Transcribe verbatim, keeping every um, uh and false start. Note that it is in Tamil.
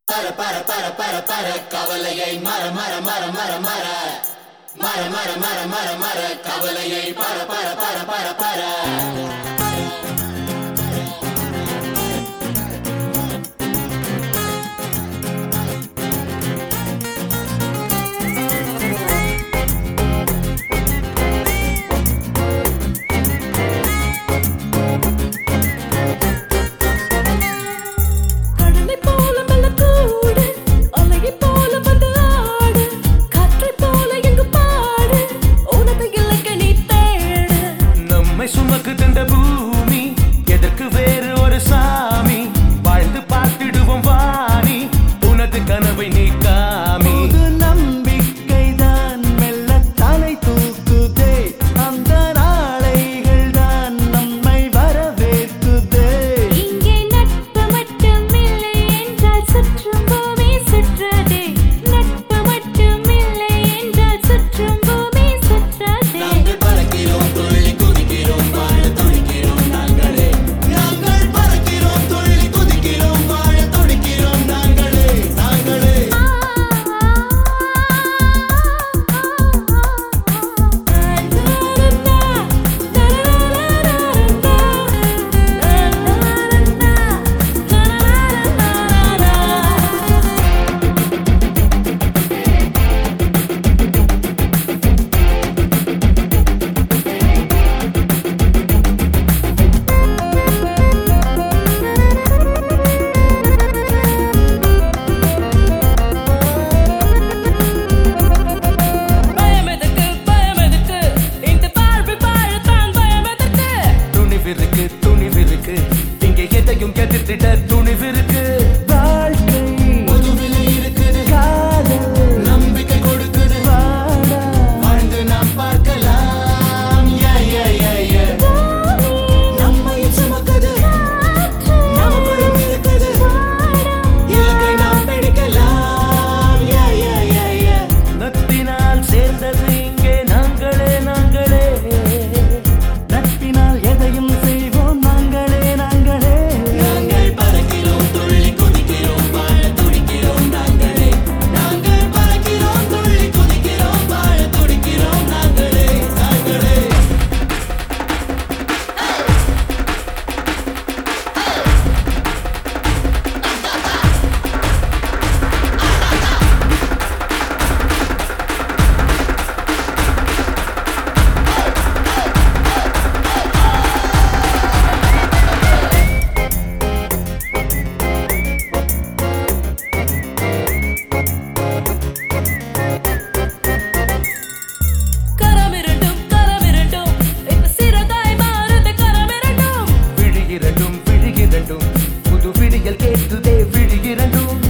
பர பர பர பர பர கவலையை மர மர மர மர மர மர மர மர மர மர கவலையை பர பர பர பர பர சுமக்கு தந்த பூமி எதற்கு வேறு ஒரு சாமி வாழ்ந்து பார்த்திடுவோம் வாணி உனது கனவை நீ காமி நம்பிக்கை தான் மெல்ல தலை தூக்குதே அந்த நாளைகள் தான் நம்மை வரவேற்குதே இங்கே நட்பு மட்டும் இல்லை என்றால் சுற்றும் பூமி சுற்றதே நட்பு மட்டும் இல்லை என்றால் சுற்றும் பூமி சுற்றதே நாங்கள் பறக்கிறோம் துள்ளி குதிக்கிறோம் வாழ துடிக்கிறோம் நாங்களே நாங்கள் பறக்கிறோம் துள்ளி குதிக்கிறோம் வாழ துடிக்கிறோம் நாங்களே நாங்களே துணிவிருக்கு துணிவிருக்கு இங்கே எதையும் எதிர்த்திட துணிவிருக்கு வாழ்க்கை முதுவிலை இருக்குது காதல் நம்பிக்கை கொடுக்குது வாடா வாழ்ந்து நாம் பார்க்கலாம் யா யா யா யா நம்மை சுமக்குது நமக்குள்ளும் இருக்குது இலக்கை நாம் பிடிக்கலாம் யா யா யா யா நட்பினால் சேர்ந்தது இங்கே நாங்களே நாங்களே நட்பினால் எதையும் செய்வோம் நாங்களே நாங்களே நாங்கள் பறக்கிறோம் துள்ளி குதிக்கிறோம் வாழ துடிக்கிறோம் நாங்களே நாங்கள் பறக்கிறோம் துள்ளி குதிக்கிறோம் வாழ துடிக்கிறோம் நாங்களே நாங்களே கரமிரண்டும் கரமிரண்டும் இப்ப சிறகாய் மாறுது கரமிரண்டும் விழியிரண்டும் விழியிரண்டும் புது விடியல் கேட்குதே விழியிரண்டும்